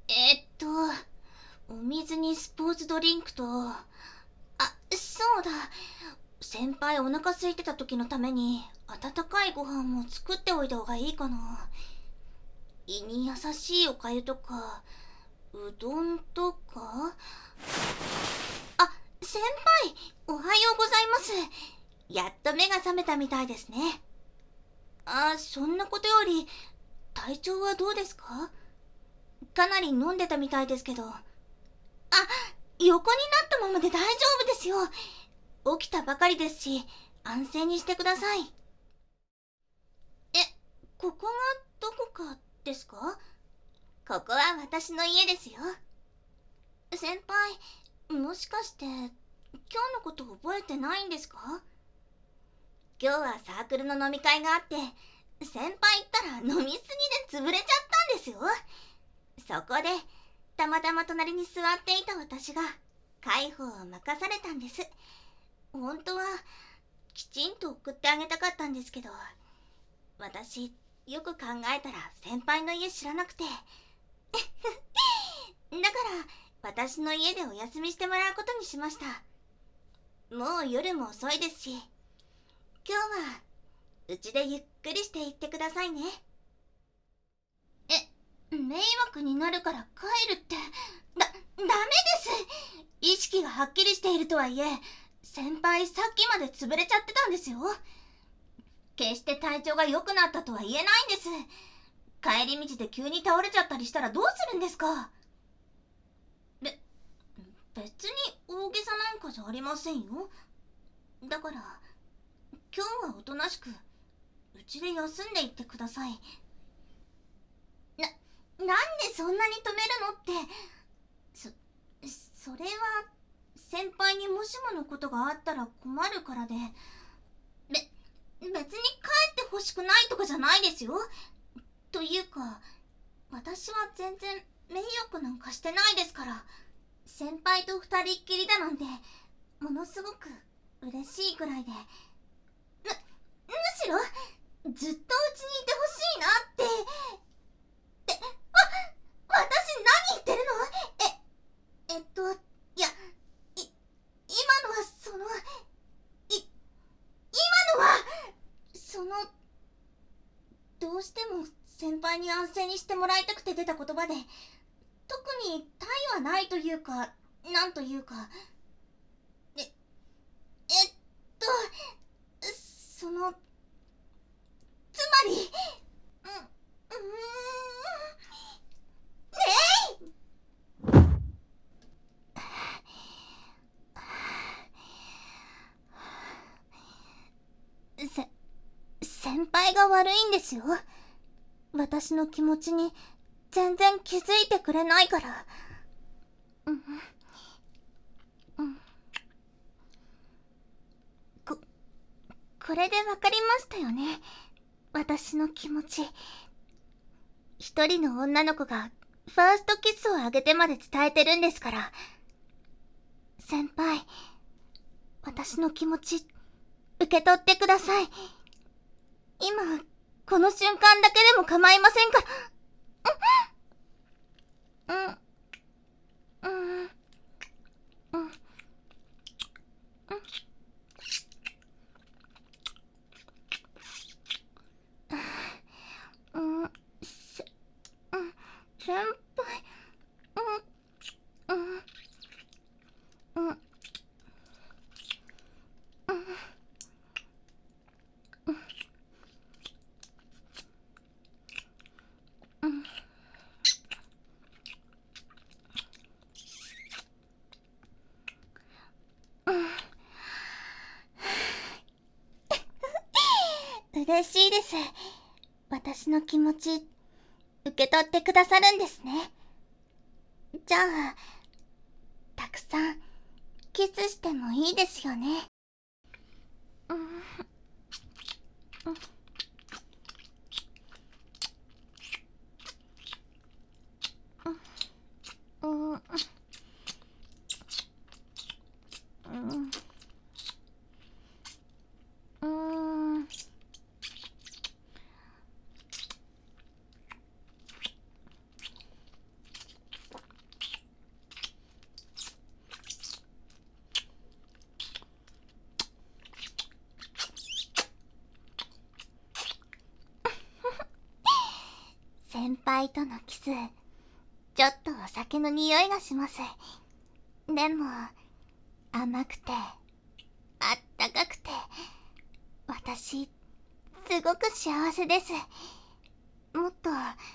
えっと、お水にスポーツドリンクと、そうだ。先輩お腹空いてた時のために、温かいご飯も作っておいた方がいいかな。胃に優しいおかゆとか、うどんとか。先輩、おはようございます。やっと目が覚めたみたいですね。そんなことより、体調はどうですか？かなり飲んでたみたいですけど。横になったままで大丈夫ですよ。起きたばかりですし、安静にしてください。ここがどこかですか？ここは私の家ですよ。先輩、もしかして、今日のこと覚えてないんですか？今日はサークルの飲み会があって、先輩行ったら飲みすぎで潰れちゃったんですよ。そこで、たまたま隣に座っていた私が、介抱を任されたんです。本当は、きちんと送ってあげたかったんですけど、私、よく考えたら先輩の家知らなくて。だから、私の家でお休みしてもらうことにしました。もう夜も遅いですし、今日は、うちでゆっくりしていってくださいね。迷惑になるから帰るって、ダメです。意識がはっきりしているとはいえ、先輩さっきまで潰れちゃってたんですよ。決して体調が良くなったとは言えないんです。帰り道で急に倒れちゃったりしたらどうするんですか？別に大げさなんかじゃありませんよ。だから今日はおとなしくうちで休んでいってください。なんでそんなに止めるのって。それは先輩にもしものことがあったら困るからで。別に帰ってほしくないとかじゃないですよ。というか、私は全然迷惑なんかしてないですから。先輩と二人っきりだなんてものすごく嬉しいぐらいで。むしろずっとうちにいてほしいなって。私何言ってるの？いや、今のは今のはどうしても先輩に安静にしてもらいたくて出た言葉で、特に他意はないというか、なんというか。え、えっと、その、つまり、先輩が悪いんですよ。私の気持ちに全然気づいてくれないから。こ、これでわかりましたよね。私の気持ち。一人の女の子がファーストキスをあげてまで伝えてるんですから。先輩、私の気持ち、受け取ってください。今、この瞬間だけでも構いませんから。先輩、嬉しいです。私の気持ち、受け取ってくださるんですね。じゃあ、たくさん、キスしてもいいですよね。 輩とのキス、ちょっとお酒の匂いがします。でも、甘くて、あったかくて、私、すごく幸せです。もっと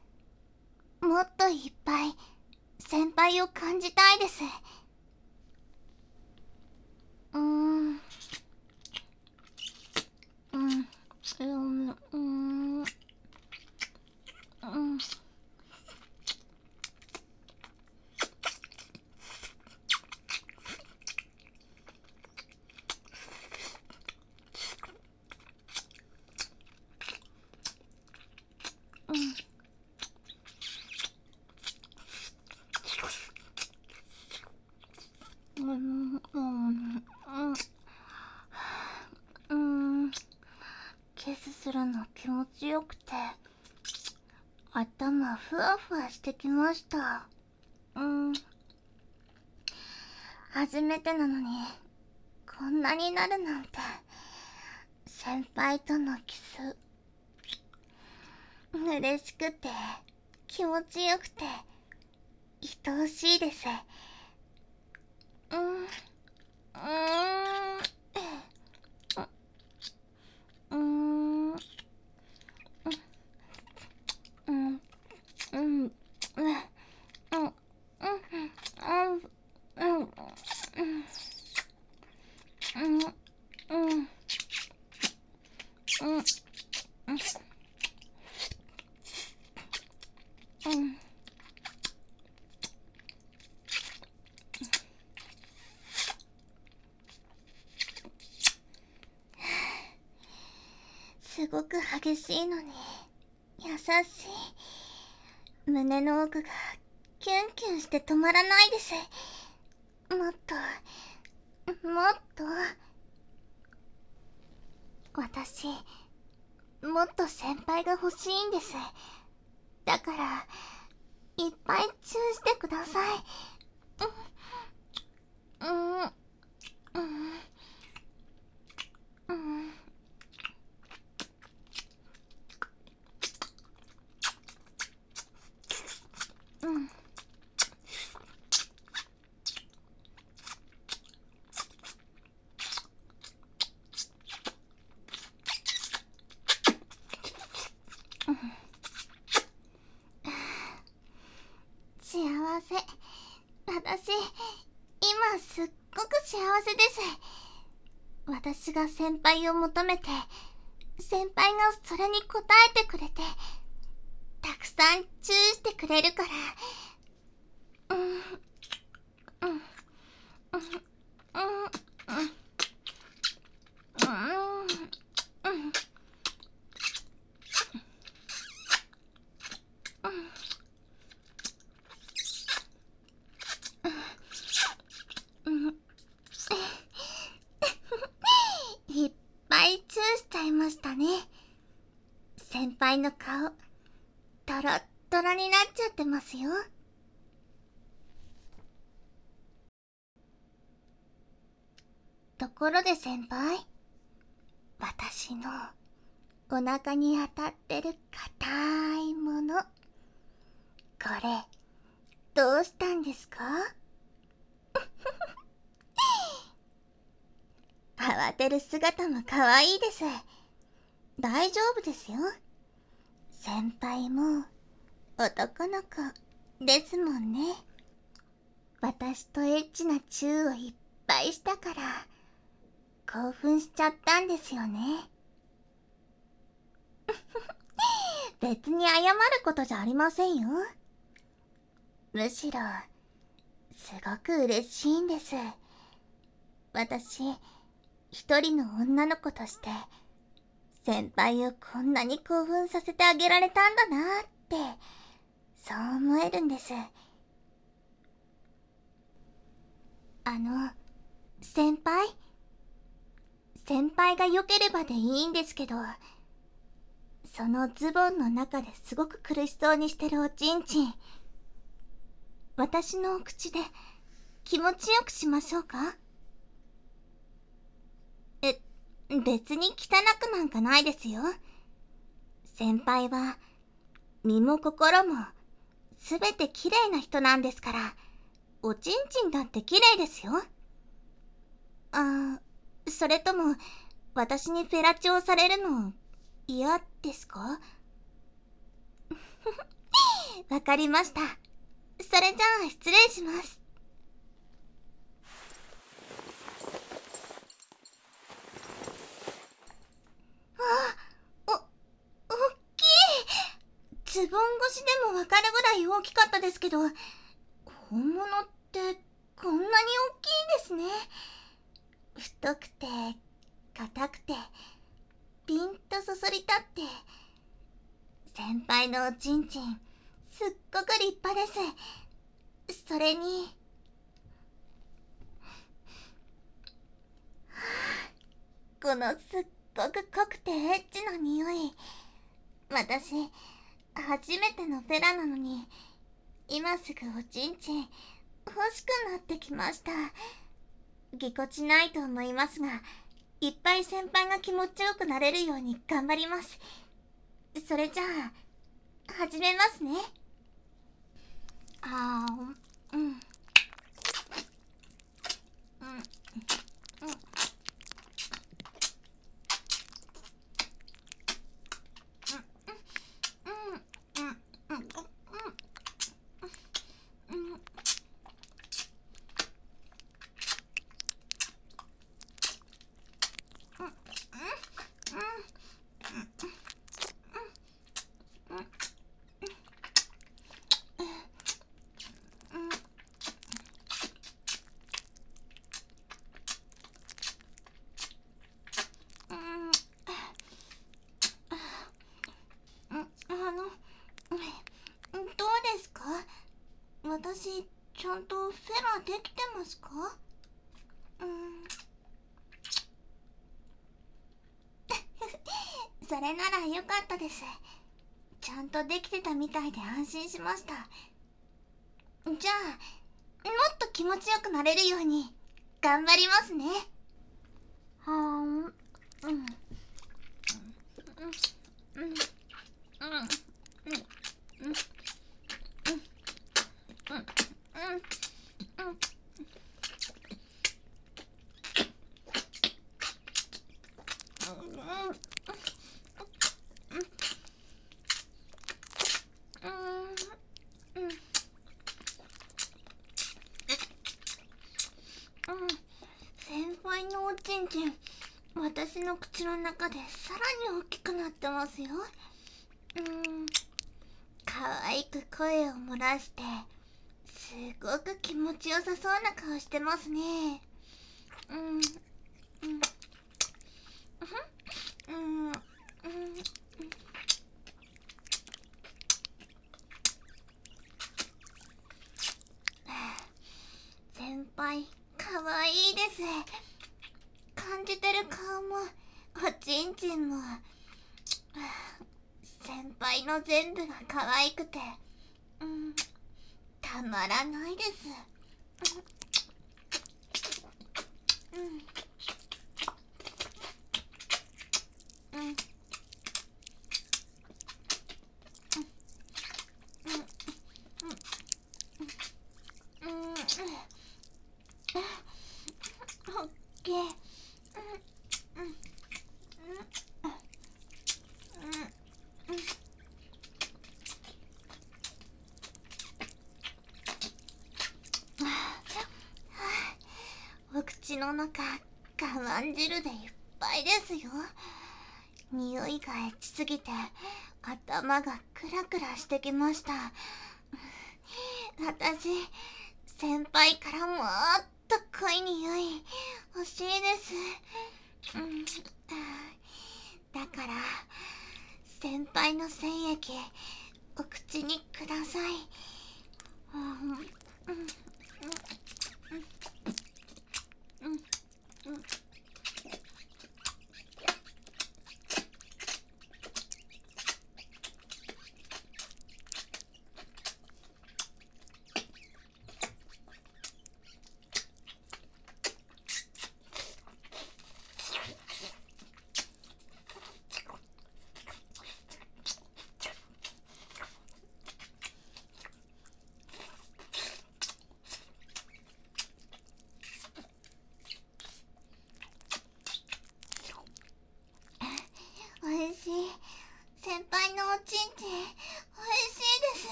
いっぱい、先輩を感じたいです。うーん。キスするの気持ちよくて、頭ふわふわしてきました。初めてなのに、こんなになるなんて。先輩とのキス、嬉しくて、気持ちよくて、愛おしいです。すごく激しいのに優しい。胸の奥がキュンキュンして止まらないです。もっと私、もっと先輩が欲しいんです。だからいっぱいチューしてください。幸せ。私、今すっごく幸せです。私が先輩を求めて、先輩がそれに応えてくれて、たくさんチューしてくれるから。いっぱいチューしちゃいましたね。先輩の顔、トロットロになっちゃってますよ。ところで先輩、私のお腹に当たってる硬いもの、これどうしたんですか？慌てる姿も可愛いです。大丈夫ですよ。先輩も男の子ですもんね。私とエッチなチューをいっぱいしたから興奮しちゃったんですよね。別に謝ることじゃありませんよ。むしろすごく嬉しいんです。私一人の女の子として先輩をこんなに興奮させてあげられたんだなって、そう思えるんです。先輩が良ければでいいんですけど、そのズボンの中ですごく苦しそうにしてるおちんちん、私のお口で気持ちよくしましょうか？別に汚くなんかないですよ。先輩は身も心もすべて綺麗な人なんですから、おちんちんだって綺麗ですよ。それとも私にフェラチオされるの嫌ですか？わかりました。それじゃあ失礼します。お、大きい。ズボン越しでもわかるぐらい大きかったですけど、本物ってこんなに大きいんですね。太くて、硬くて、ピンとそそり立って、先輩のおちんちん、すっごく立派です。それに、このすっごく濃くてエッチな匂い。私、初めてのフェラなのに、今すぐおちんちん、欲しくなってきました。ぎこちないと思いますが、いっぱい先輩が気持ちよくなれるように頑張ります。それじゃあ、始めますね。うん。うん。どうですか？私、ちゃんとフェラできてますか？それならよかったです。ちゃんとできてたみたいで安心しました。じゃあ、もっと気持ちよくなれるように頑張りますね。はーん。うん。うん。うん。うん。うん。うん。先輩のおちんちん、私の口の中でさらに大きくなってますよ。可愛く声を漏らして、すごく気持ちよさそうな顔してますね。先輩、かわいいです。感じてる顔も、おちんちんも、先輩の全部が可愛くて、たまらないです。オッケー。お口の中、我慢汁でいっぱいですよ。匂いがエッチすぎて、頭がクラクラしてきました。私、先輩からもっと濃い匂い欲しいです。だから、先輩の精液、お口にください。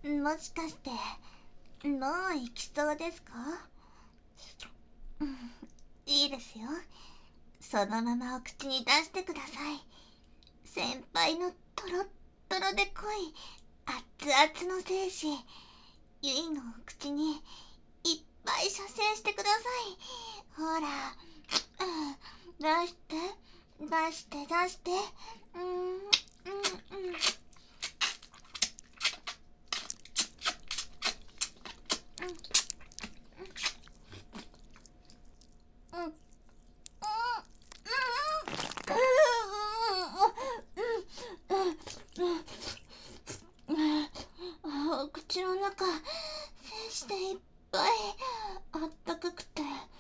もしかしてもう行きそうですか？いいですよ。そのままお口に出してください。先輩のトロットロで濃い熱々の精子、ゆいのお口にいっぱい射精してください。ほら、出して出して出して。お口の中精子でいっぱい、あったかくて、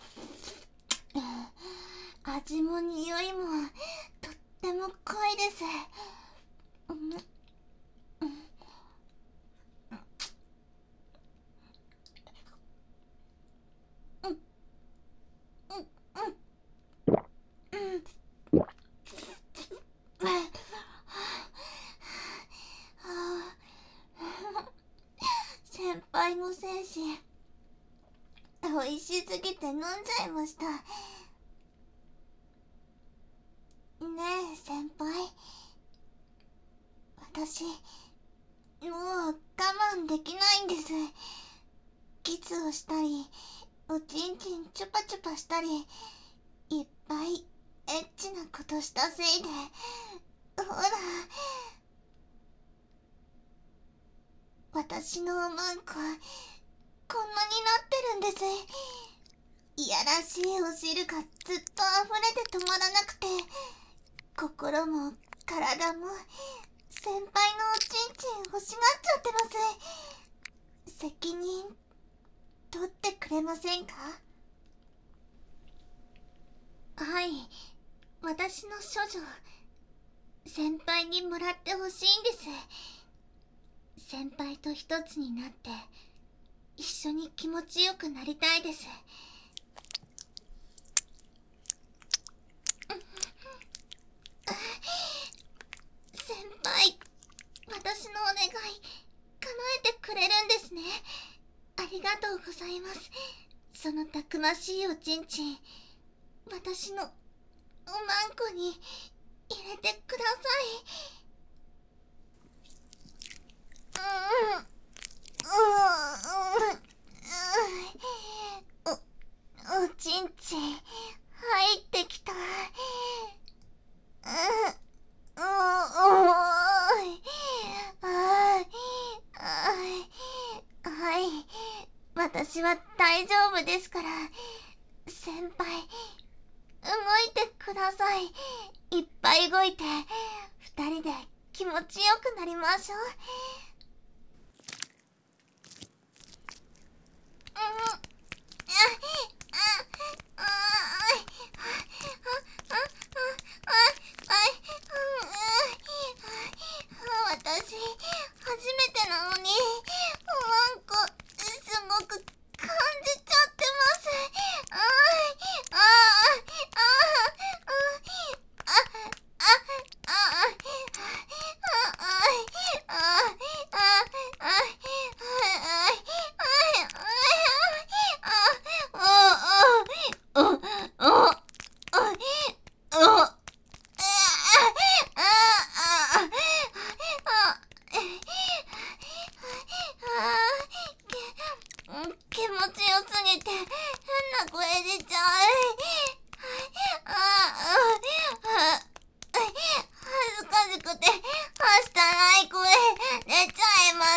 味も匂いもとっても濃いです。先輩の精子、美味しすぎて飲んじゃいました。ねえ先輩、私もう我慢できないんです。キスをしたり、おちんちんチュパチュパしたり、いっぱいエッチなことしたせいで、ほら、私のおまんここんなになってるんです。いやらしいお汁がずっと溢れて止まらなくて、心も体も先輩のおちんちん欲しがっちゃってます。責任取ってくれませんか？はい、私の処女、先輩にもらってほしいんです。先輩と一つになって一緒に気持ちよくなりたいです。先輩、私のお願い叶えてくれるんですね。ありがとうございます。そのたくましいおちんちん、私のおまんこに入れてください。おちんちん入ってきた。はい、私は大丈夫ですから。先輩、動いてください。いっぱい動いて、二人で気持ちよくなりましょう。私、初めてなのに、おまんこ、すごく感じちゃってます。気持ちよすぎて変な声出ちゃう。恥ずかしくてはしたない声出ちゃいます。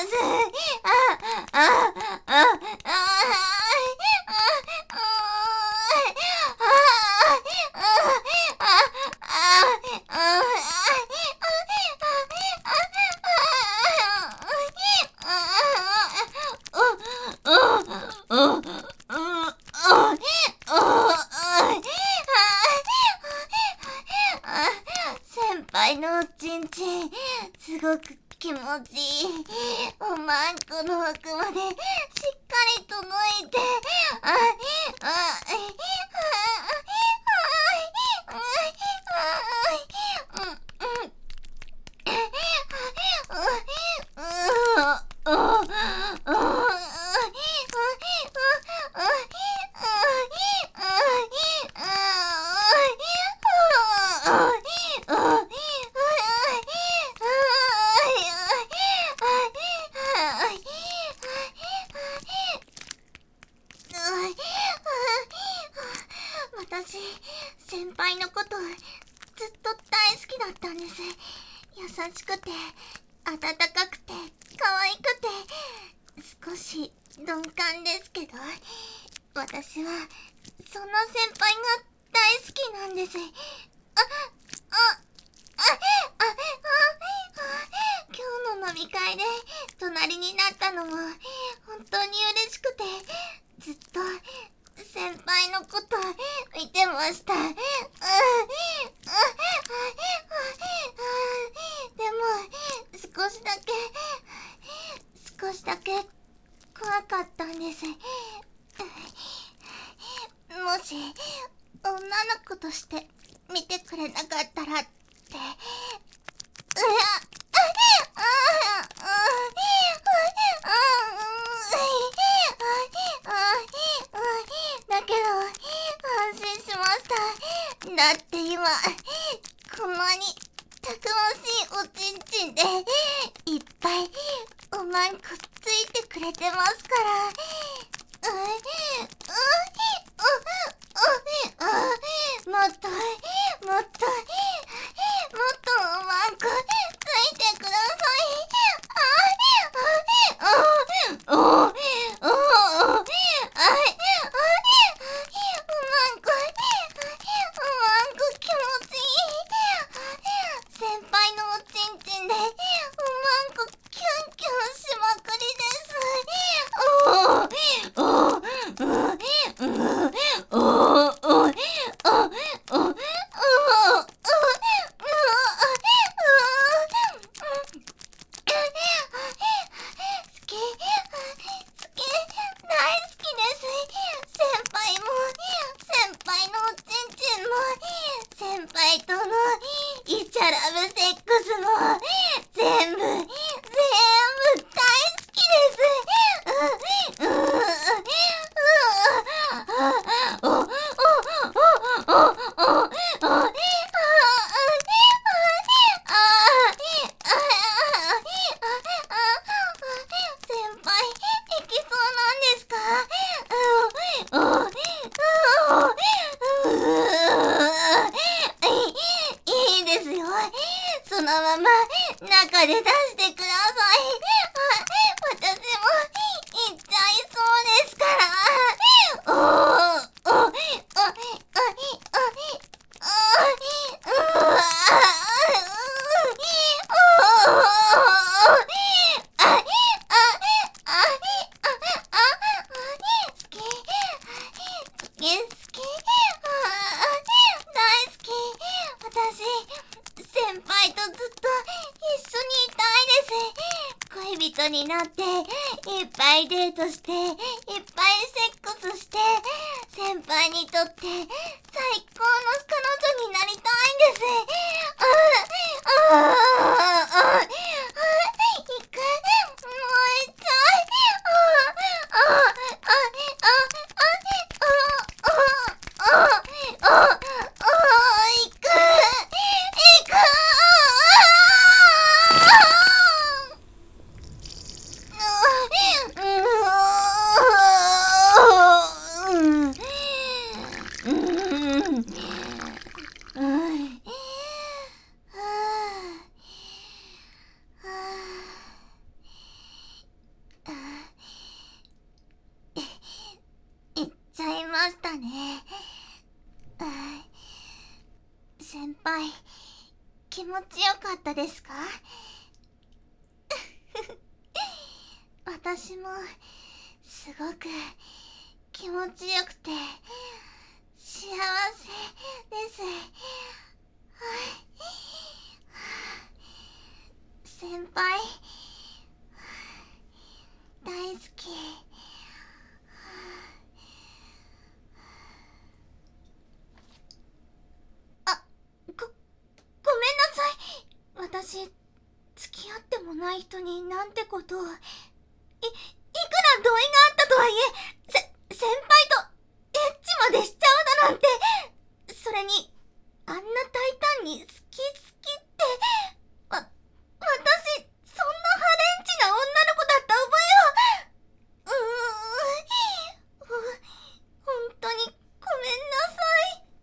先輩のおちんちん、すごく気持ちいい。おまんこの奥までしっかりと抜いて、 私、先輩のことずっと大好きだったんです。優しくて、温かくて、可愛くて、少し鈍感ですけど、私はその先輩が大好きなんです。今日の飲み会で隣になったのも本当に嬉しくて、ずっと先輩のこと見てました。でも少しだけ怖かったんです。もし女の子として見てくれなかったらって。だけど安心しました。だって今こんなにたくましいおちんちんでいっぱいおまんこついてくれてますから。もっとおまんこついてください。気持ちいい。先輩のおちんちんでおまんこキュンキュンしまくり先輩とのイチャラブセックスも全部大好きです。先輩、いきそうなんですか？いいですよ。そのまま中で出してください。私も行っちゃいそうですから。大好き。私、先輩とずっと一緒にいたいです。恋人になって、いっぱいデートして、いっぱいセックスして、先輩にとって最高の彼女になりたいんです。行く。もう行っちゃいましたね。先輩、気持ちよかったですか？私もすごく気持ちよくて幸せです。先輩、大好き。ごめんなさい。私、付き合ってもない人になんてことを。いくら同意があったとはいえ、先輩とエッチまでしちゃうだなんて。それに、あんな大胆に好きって私、そんなハレンチな女の子だった覚えは。本当にごめんなさい。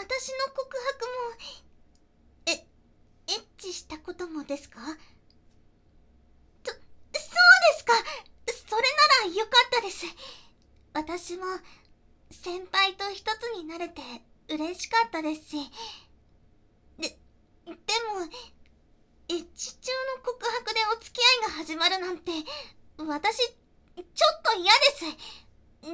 私の告白も、エッチしたこともですか？そうですか。それならよかったです。私も先輩と一つになれて嬉しかったですし、でも、エッチ中の告白でお付き合いが始まるなんて、私、ちょっと嫌です。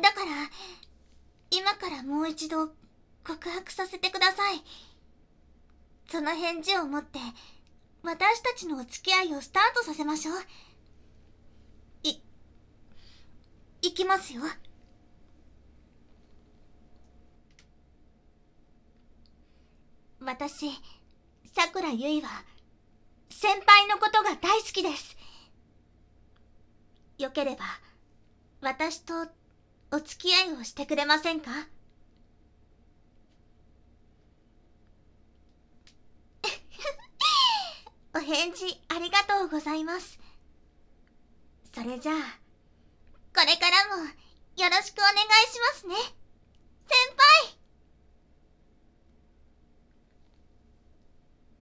だから、今からもう一度告白させてください。その返事を持って、私たちのお付き合いをスタートさせましょう。いきますよ。私、桜ゆいは、先輩のことが大好きです。よければ、私とお付き合いをしてくれませんか？お返事ありがとうございます。それじゃあ、これからもよろしくお願いしますね、先輩。